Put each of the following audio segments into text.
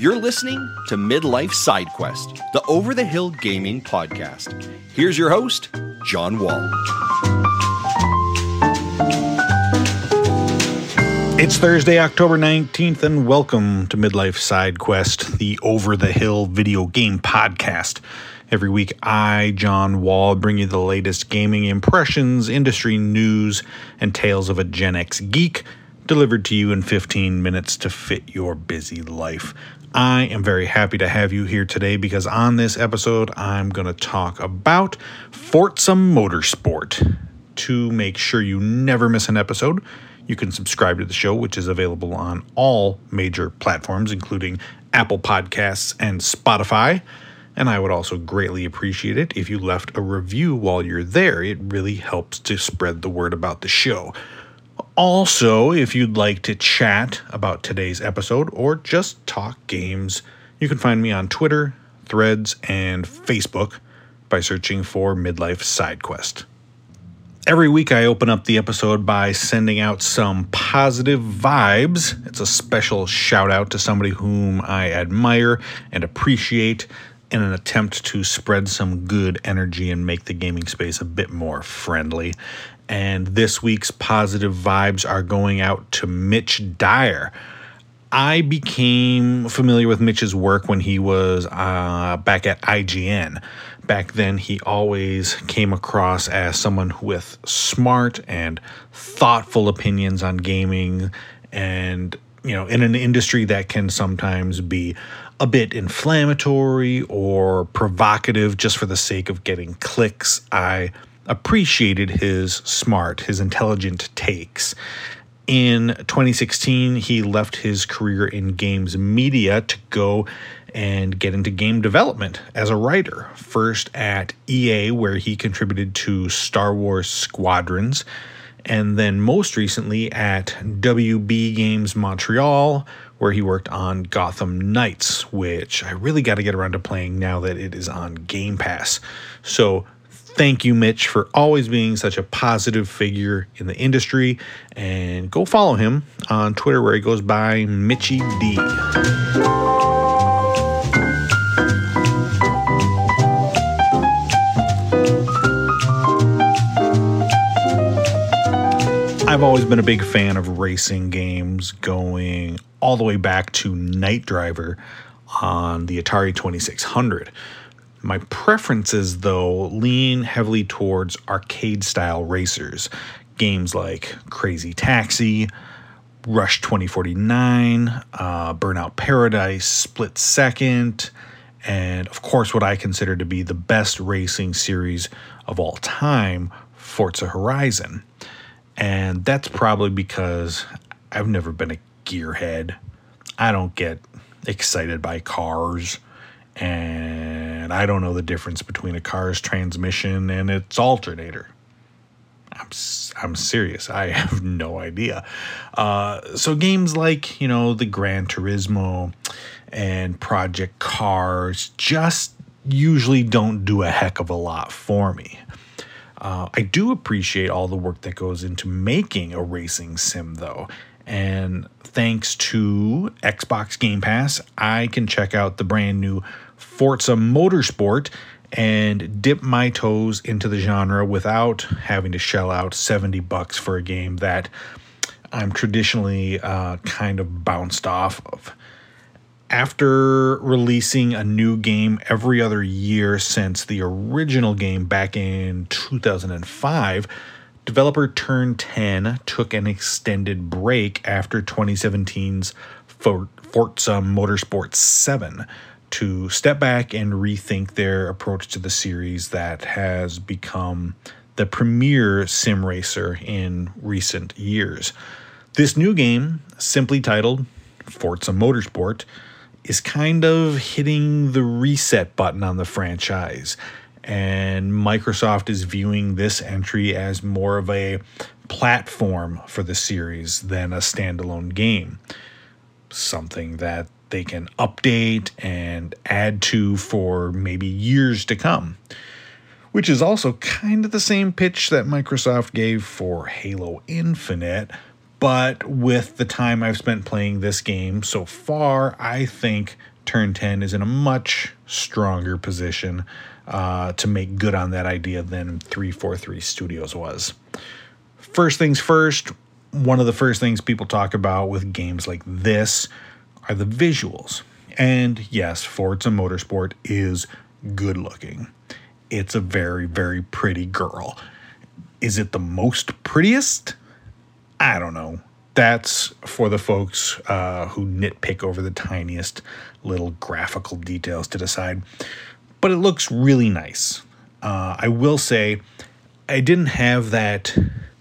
You're listening to Midlife Side Quest, the Over the Hill Gaming Podcast. Here's your host, John Wall. It's Thursday, October 19th, and welcome to Midlife Side Quest, the Over the Hill video game podcast. Every week, I, John Wall, bring you the latest gaming impressions, industry news, and tales of a Gen X geek, delivered to you in 15 minutes to fit your busy life. I am very happy to have you here today because on this episode, I'm going to talk about Forza Motorsport. To make sure you never miss an episode, you can subscribe to the show, which is available on all major platforms, including Apple Podcasts and Spotify. And I would also greatly appreciate it if you left a review while you're there. It really helps to spread the word about the show. Also, if you'd like to chat about today's episode or just talk games, you can find me on Twitter, Threads, and Facebook by searching for Midlife Side Quest. Every week I open up the episode by sending out some positive vibes. It's a special shout out to somebody whom I admire and appreciate in an attempt to spread some good energy and make the gaming space a bit more friendly. And this week's positive vibes are going out to Mitch Dyer. I became familiar with Mitch's work when he was back at IGN. Back then, he always came across as someone with smart and thoughtful opinions on gaming, and in an industry that can sometimes be a bit inflammatory or provocative just for the sake of getting clicks. I appreciated his intelligent takes. In 2016, he left his career in games media to go and get into game development as a writer. First at EA, where he contributed to Star Wars Squadrons, and then most recently at WB Games Montreal, where he worked on Gotham Knights, which I really got to get around to playing now that it is on Game Pass. So thank you, Mitch, for always being such a positive figure in the industry, and go follow him on Twitter where he goes by Mitchie D. I've always been a big fan of racing games, going all the way back to Night Driver on the Atari 2600. My preferences, though, lean heavily towards arcade-style racers. Games like Crazy Taxi, Rush 2049, Burnout Paradise, Split Second, and, of course, what I consider to be the best racing series of all time, Forza Horizon. And that's probably because I've never been a gearhead. I don't get excited by cars, and I don't know the difference between a car's transmission and its alternator. I'm serious. I have no idea. So games like, the Gran Turismo and Project Cars just usually don't do a heck of a lot for me. I do appreciate all the work that goes into making a racing sim, though. And thanks to Xbox Game Pass, I can check out the brand new Forza Motorsport and dip my toes into the genre without having to shell out $70 for a game that I'm traditionally kind of bounced off of. After releasing a new game every other year since the original game back in 2005, developer Turn 10 took an extended break after 2017's Forza Motorsport 7 to step back and rethink their approach to the series that has become the premier sim racer in recent years. This new game, simply titled Forza Motorsport, is kind of hitting the reset button on the franchise, and Microsoft is viewing this entry as more of a platform for the series than a standalone game, something that they can update and add to for maybe years to come, which is also kind of the same pitch that Microsoft gave for Halo Infinite, But with the time I've spent playing this game so far, I think Turn 10 is in a much stronger position to make good on that idea than 343 Studios was. First things first, one of the first things people talk about with games like this are the visuals. And yes, Forza Motorsport is good looking. It's a very, very pretty girl. Is it the most prettiest? I don't know. That's for the folks who nitpick over the tiniest little graphical details to decide. But it looks really nice. I will say I didn't have that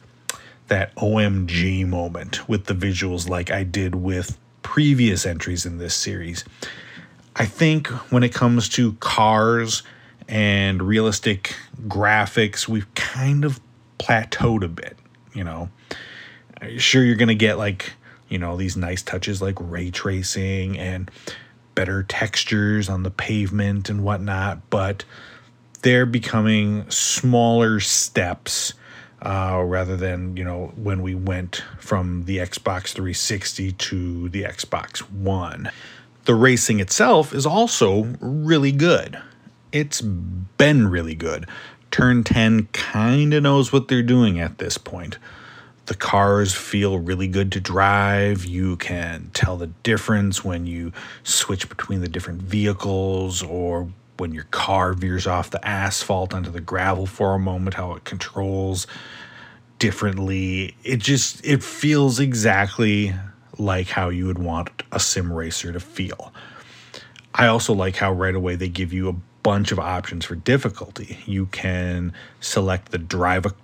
OMG moment with the visuals like I did with previous entries in this series. I think when it comes to cars and realistic graphics, we've kind of plateaued a bit, you know. Sure, you're going to get these nice touches like ray tracing and better textures on the pavement and whatnot, but they're becoming smaller steps rather than, when we went from the Xbox 360 to the Xbox One. The racing itself is also really good. It's been really good. Turn 10 kind of knows what they're doing at this point. The cars feel really good to drive. You can tell the difference when you switch between the different vehicles or when your car veers off the asphalt onto the gravel for a moment, how it controls differently. It feels exactly like how you would want a sim racer to feel. I also like how right away they give you a bunch of options for difficulty. You can select the Drivatar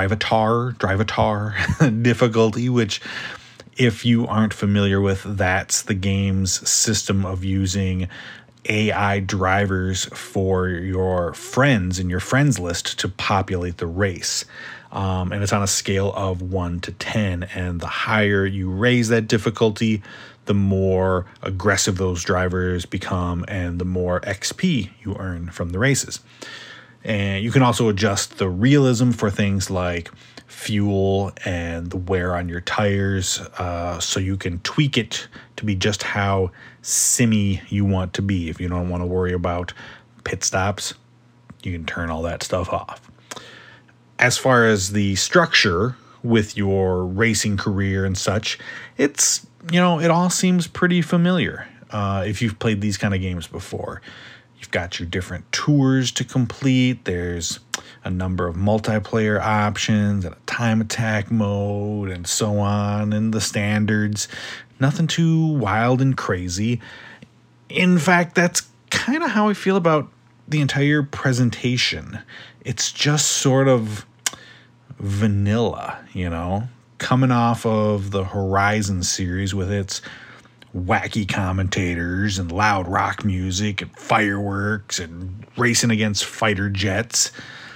difficulty, which, if you aren't familiar with, that's the game's system of using AI drivers for your friends in your friends list to populate the race. And it's on a scale of 1 to 10. And the higher you raise that difficulty, the more aggressive those drivers become and the more XP you earn from the races. And you can also adjust the realism for things like fuel and the wear on your tires, so you can tweak it to be just how simmy you want to be. If you don't want to worry about pit stops, you can turn all that stuff off. As far as the structure with your racing career and such, it all seems pretty familiar. If you've played these kind of games before, you've got your different tours to complete. There's a number of multiplayer options and a time attack mode and so on, and the standards. Nothing too wild and crazy. In fact, that's kind of how I feel about the entire presentation. It's just sort of vanilla, coming off of the Horizon series with its wacky commentators and loud rock music and fireworks and racing against fighter jets.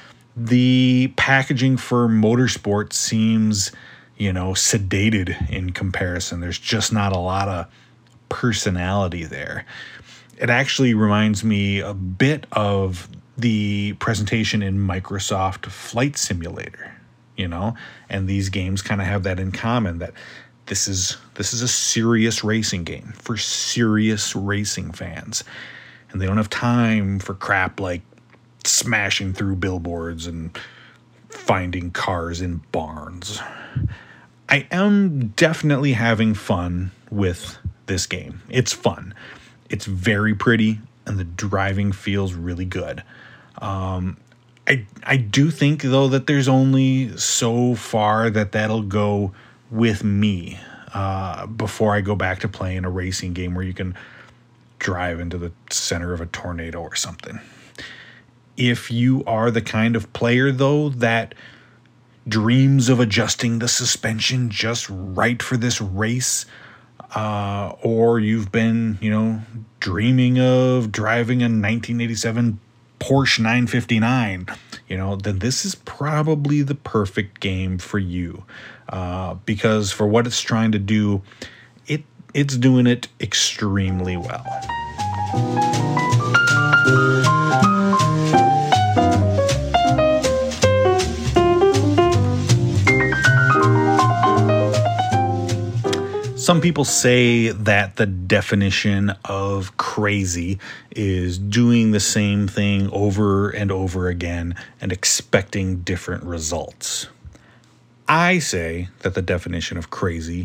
The packaging for Motorsport seems, sedated in comparison. There's just not a lot of personality there. It actually reminds me a bit of the presentation in Microsoft Flight Simulator, and these games kind of have that in common, that this is a serious racing game for serious racing fans, and they don't have time for crap like smashing through billboards and finding cars in barns. I am definitely having fun with this game. It's fun. It's very pretty, and the driving feels really good. I do think, though, that there's only so far that'll go with me before I go back to playing a racing game where you can drive into the center of a tornado or something. If you are the kind of player, though, that dreams of adjusting the suspension just right for this race, or you've been, dreaming of driving a 1987 Porsche 959, then this is probably the perfect game for you, because for what it's trying to do, it's doing it extremely well. Some people say that the definition of crazy is doing the same thing over and over again and expecting different results. I say that the definition of crazy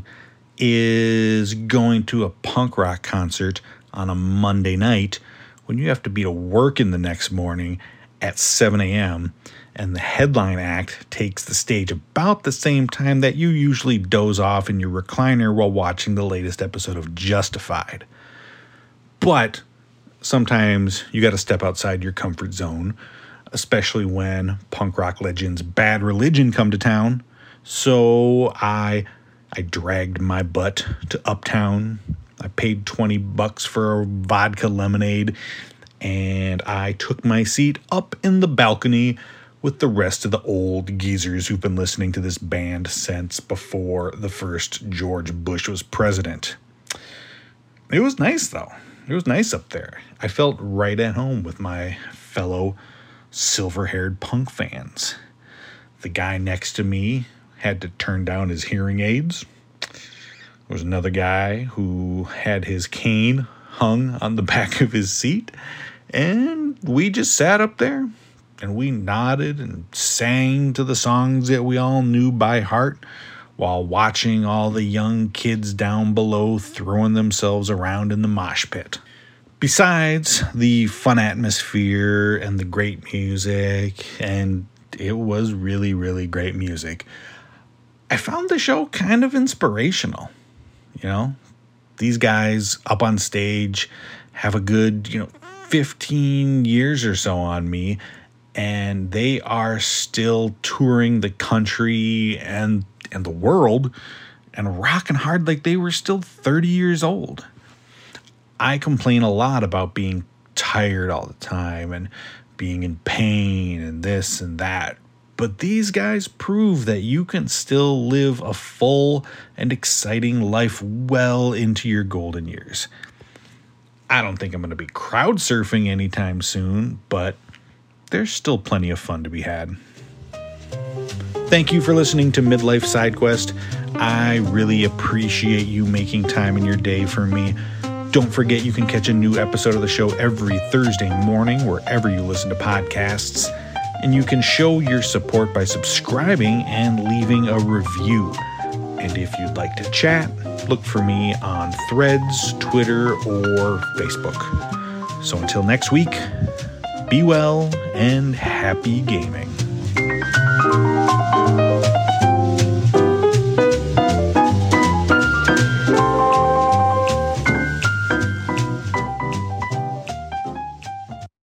is going to a punk rock concert on a Monday night when you have to be to work in the next morning at 7 a.m., and the headline act takes the stage about the same time that you usually doze off in your recliner while watching the latest episode of Justified. But sometimes you got to step outside your comfort zone, especially when punk rock legends Bad Religion come to town. So I dragged my butt to Uptown. I paid $20 for a vodka lemonade, and I took my seat up in the balcony with the rest of the old geezers who've been listening to this band since before the first George Bush was president. It was nice, though. It was nice up there. I felt right at home with my fellow silver-haired punk fans. The guy next to me had to turn down his hearing aids. There was another guy who had his cane hung on the back of his seat, and we just sat up there. And we nodded and sang to the songs that we all knew by heart while watching all the young kids down below throwing themselves around in the mosh pit. Besides the fun atmosphere and the great music, and it was really, really great music, I found the show kind of inspirational. You know, these guys up on stage have a good, 15 years or so on me, and they are still touring the country and the world and rocking hard like they were still 30 years old. I complain a lot about being tired all the time and being in pain and this and that. But these guys prove that you can still live a full and exciting life well into your golden years. I don't think I'm going to be crowd surfing anytime soon, but there's still plenty of fun to be had. Thank you for listening to Midlife Side Quest. I really appreciate you making time in your day for me. Don't forget you can catch a new episode of the show every Thursday morning wherever you listen to podcasts. And you can show your support by subscribing and leaving a review. And if you'd like to chat, look for me on Threads, Twitter, or Facebook. So until next week, be well and happy gaming.